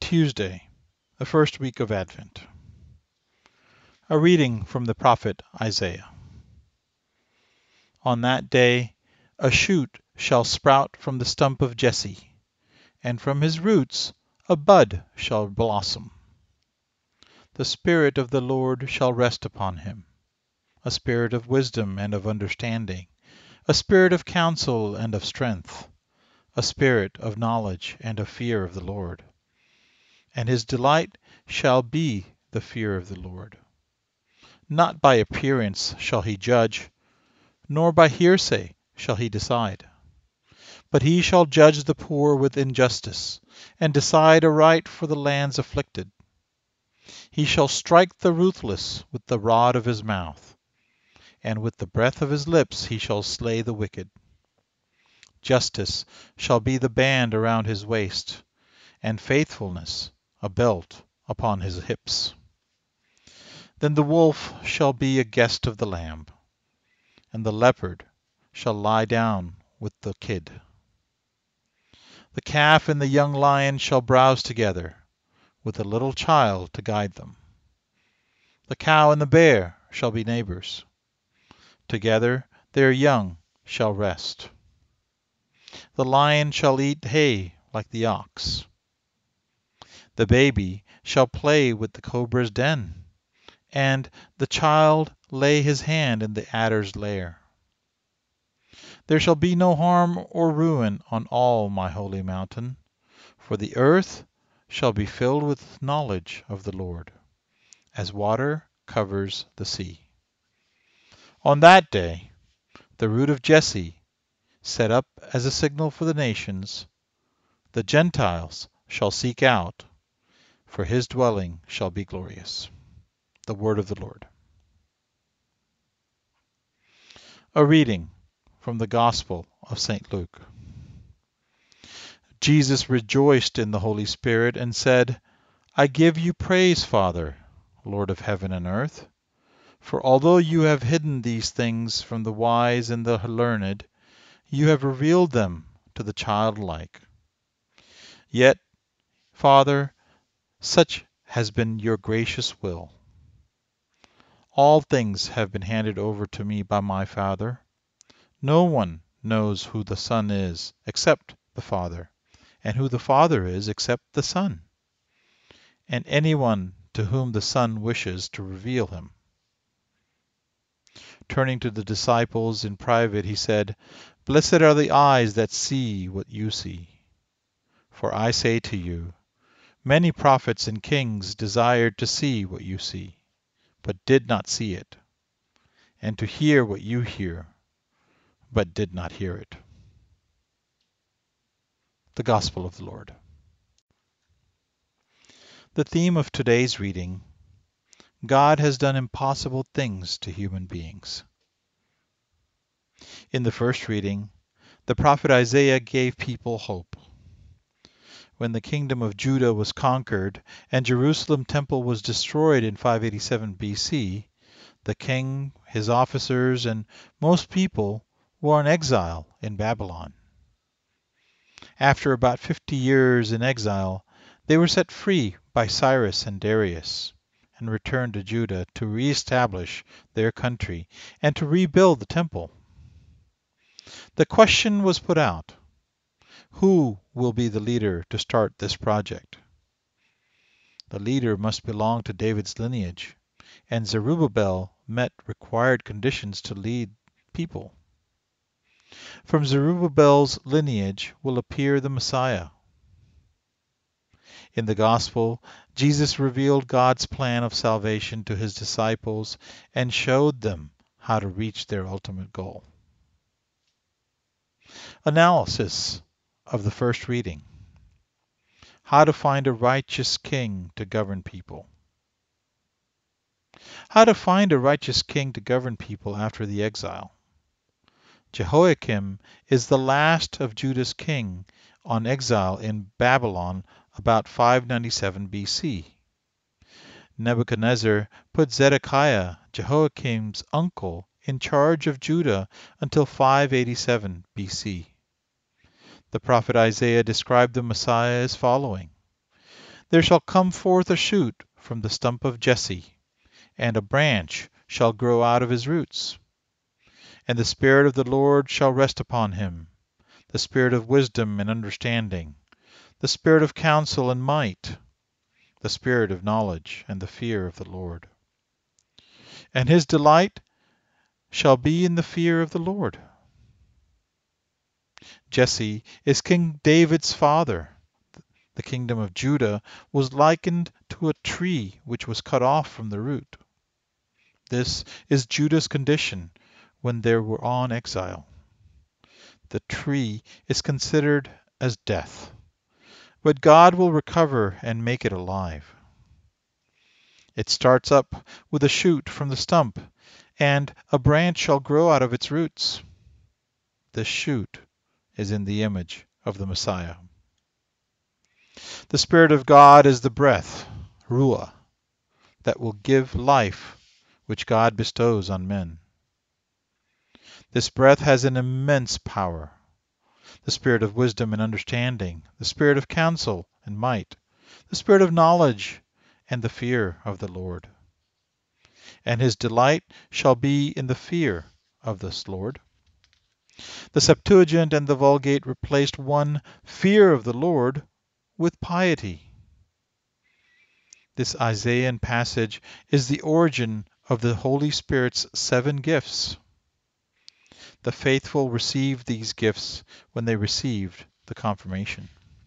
Tuesday, the first week of Advent. A reading from the prophet Isaiah. On that day a shoot shall sprout from the stump of Jesse, and from his roots a bud shall blossom. The Spirit of the Lord shall rest upon him, a spirit of wisdom and of understanding, a spirit of counsel and of strength, a spirit of knowledge and of fear of the Lord. And his delight shall be the fear of the Lord. Not by appearance shall he judge, nor by hearsay shall he decide. But he shall judge the poor with injustice, and decide aright for the land's afflicted. He shall strike the ruthless with the rod of his mouth, and with the breath of his lips he shall slay the wicked. Justice shall be the band around his waist, and faithfulness a belt upon his hips. Then the wolf shall be a guest of the lamb, and the leopard shall lie down with the kid. The calf and the young lion shall browse together, with a little child to guide them. The cow and the bear shall be neighbors. Together their young shall rest. The lion shall eat hay like the ox. The baby shall play with the cobra's den, and the child lay his hand in the adder's lair. There shall be no harm or ruin on all my holy mountain, for the earth shall be filled with knowledge of the Lord, as water covers the sea. On that day, the root of Jesse, set up as a signal for the nations, the Gentiles shall seek out, for his dwelling shall be glorious. The word of the Lord. A reading from the Gospel of St. Luke. Jesus rejoiced in the Holy Spirit and said, I give you praise, Father, Lord of heaven and earth, for although you have hidden these things from the wise and the learned, you have revealed them to the childlike. Yet, Father, such has been your gracious will. All things have been handed over to me by my Father. No one knows who the Son is except the Father, and who the Father is except the Son, and anyone to whom the Son wishes to reveal him. Turning to the disciples in private, he said, Blessed are the eyes that see what you see. For I say to you, many prophets and kings desired to see what you see, but did not see it, and to hear what you hear, but did not hear it. The Gospel of the Lord. The theme of today's reading: God has done impossible things to human beings. In the first reading, the prophet Isaiah gave people hope. When the kingdom of Judah was conquered and Jerusalem temple was destroyed in 587 BC, the king, his officers, and most people were in exile in Babylon. After about 50 years in exile, they were set free by Cyrus and Darius, and returned to Judah to re-establish their country and to rebuild the temple. The question was put out: who will be the leader to start this project? The leader must belong to David's lineage, and Zerubbabel met required conditions to lead people. From Zerubbabel's lineage will appear the Messiah. In the Gospel, Jesus revealed God's plan of salvation to his disciples and showed them how to reach their ultimate goal. Analysis of the first reading: how to find a righteous king to govern people. How to find a righteous king to govern people after the exile. Jehoiakim is the last of Judah's king on exile in Babylon about 597 BC. Nebuchadnezzar put Zedekiah, Jehoiakim's uncle, in charge of Judah until 587 BC. The prophet Isaiah described the Messiah as following: There shall come forth a shoot from the stump of Jesse, and a branch shall grow out of his roots. And the Spirit of the Lord shall rest upon him, the Spirit of wisdom and understanding, the Spirit of counsel and might, the Spirit of knowledge and the fear of the Lord. And his delight shall be in the fear of the Lord. Jesse is King David's father. The kingdom of Judah was likened to a tree which was cut off from the root. This is Judah's condition when they were on exile. The tree is considered as death, but God will recover and make it alive. It starts up with a shoot from the stump, and a branch shall grow out of its roots. This shoot is in the image of the Messiah. The Spirit of God is the breath, Ruah, that will give life, which God bestows on men. This breath has an immense power. The Spirit of wisdom and understanding, the Spirit of counsel and might, the Spirit of knowledge and the fear of the Lord. And his delight shall be in the fear of this Lord. The Septuagint and the Vulgate replaced one fear of the Lord with piety. This Isaiah passage is the origin of the Holy Spirit's 7 gifts. The faithful received these gifts when they received the confirmation.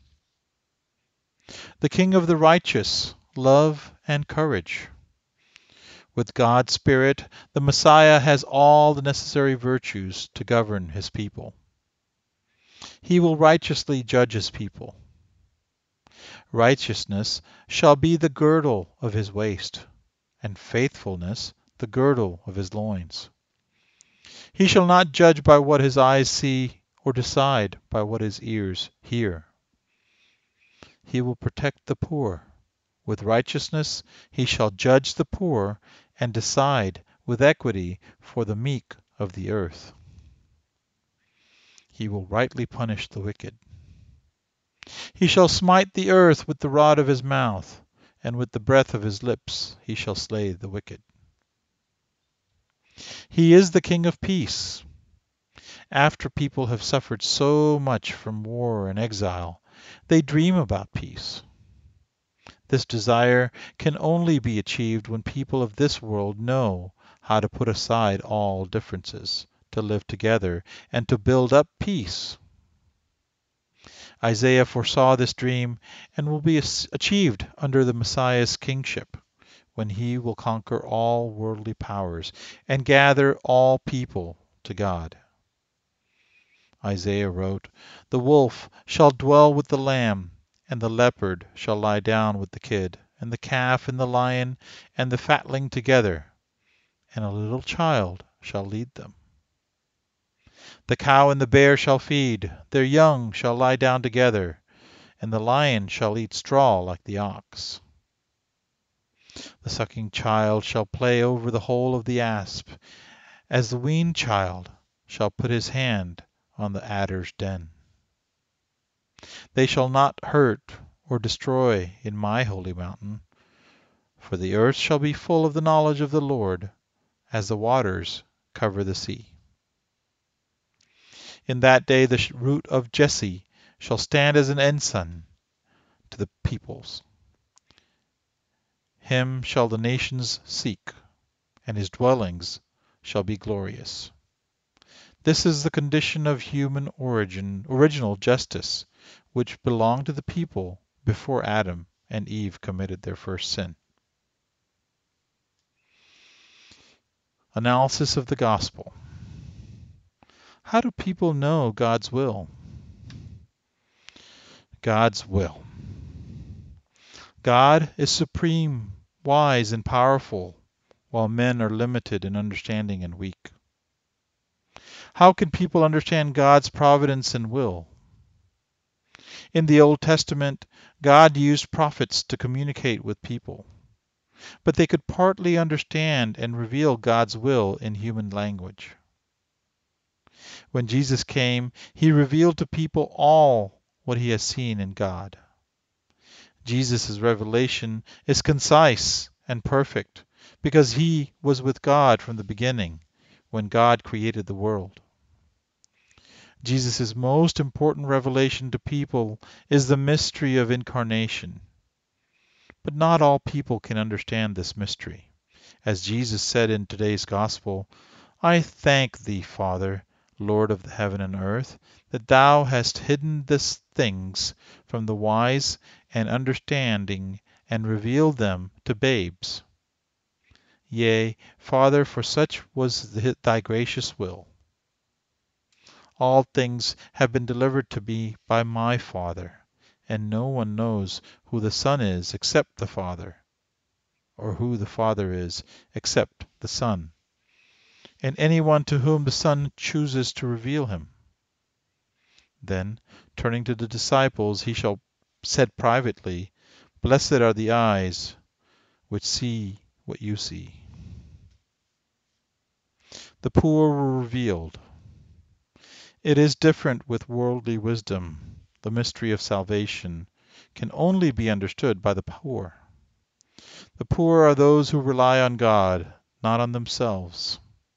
The King of the righteous, love and courage. With God's Spirit, the Messiah has all the necessary virtues to govern his people. He will righteously judge his people. Righteousness shall be the girdle of his waist, and faithfulness the girdle of his loins. He shall not judge by what his eyes see, or decide by what his ears hear. He will protect the poor. With righteousness he shall judge the poor, and decide with equity for the meek of the earth. He will rightly punish the wicked. He shall smite the earth with the rod of his mouth, and with the breath of his lips he shall slay the wicked. He is the King of peace. After people have suffered so much from war and exile, they dream about peace. This desire can only be achieved when people of this world know how to put aside all differences, to live together, and to build up peace. Isaiah foresaw this dream and will be achieved under the Messiah's kingship, when he will conquer all worldly powers and gather all people to God. Isaiah wrote, "The wolf shall dwell with the lamb, and the leopard shall lie down with the kid, and the calf and the lion and the fatling together, and a little child shall lead them. The cow and the bear shall feed, their young shall lie down together, and the lion shall eat straw like the ox. The sucking child shall play over the hole of the asp, as the weaned child shall put his hand on the adder's den. They shall not hurt or destroy in my holy mountain, for the earth shall be full of the knowledge of the Lord, as the waters cover the sea. In that day the root of Jesse shall stand as an ensign to the peoples. Him shall the nations seek, and his dwellings shall be glorious." This is the condition of human original justice, which belonged to the people before Adam and Eve committed their first sin. Analysis of the Gospel. How do people know God's will? God's will. God is supreme, wise, and powerful, while men are limited in understanding and weak. How can people understand God's providence and will? In the Old Testament, God used prophets to communicate with people, but they could partly understand and reveal God's will in human language. When Jesus came, he revealed to people all what he has seen in God. Jesus' revelation is concise and perfect because he was with God from the beginning, when God created the world. Jesus' most important revelation to people is the mystery of incarnation. But not all people can understand this mystery. As Jesus said in today's Gospel, "I thank thee, Father, Lord of heaven and earth, that thou hast hidden these things from the wise and understanding, and revealed them to babes. Yea, Father, for such was thy gracious will. All things have been delivered to me by my Father, and no one knows who the Son is except the Father, or who the Father is except the Son, and anyone to whom the Son chooses to reveal him." Then, turning to the disciples, he said privately, "Blessed are the eyes which see what you see." The poor were revealed. It is different with worldly wisdom. The mystery of salvation can only be understood by the poor. The poor are those who rely on God, not on themselves.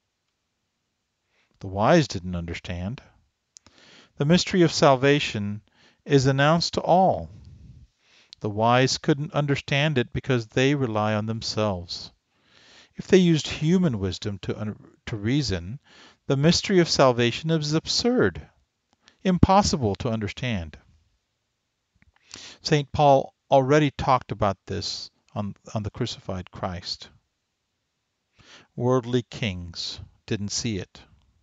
The wise didn't understand. The mystery of salvation is announced to all. The wise couldn't understand it because they rely on themselves. If they used human wisdom to reason, the mystery of salvation is absurd, impossible to understand. St. Paul already talked about this on the crucified Christ. Worldly kings didn't see it.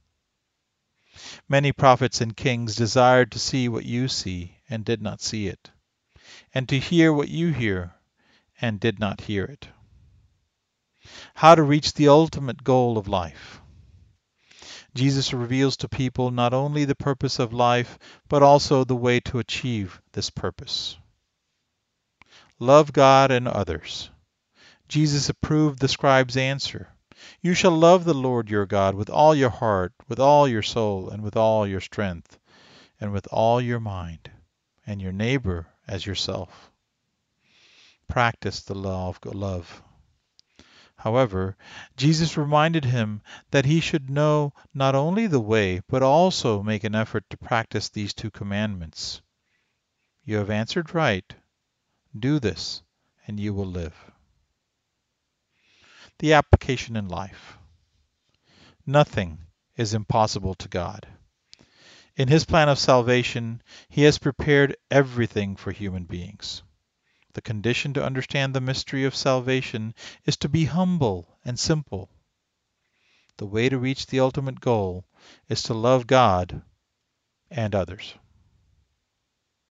Many prophets and kings desired to see what you see and did not see it, and to hear what you hear and did not hear it. How to reach the ultimate goal of life. Jesus reveals to people not only the purpose of life, but also the way to achieve this purpose. Love God and others. Jesus approved the scribe's answer. You shall love the Lord your God with all your heart, with all your soul, and with all your strength, and with all your mind, and your neighbor as yourself. Practice the law of love. However, Jesus reminded him that he should know not only the way, but also make an effort to practice these two commandments. You have answered right. Do this, and you will live. The application in life. Nothing is impossible to God. In his plan of salvation, he has prepared everything for human beings. The condition to understand the mystery of salvation is to be humble and simple. The way to reach the ultimate goal is to love God and others.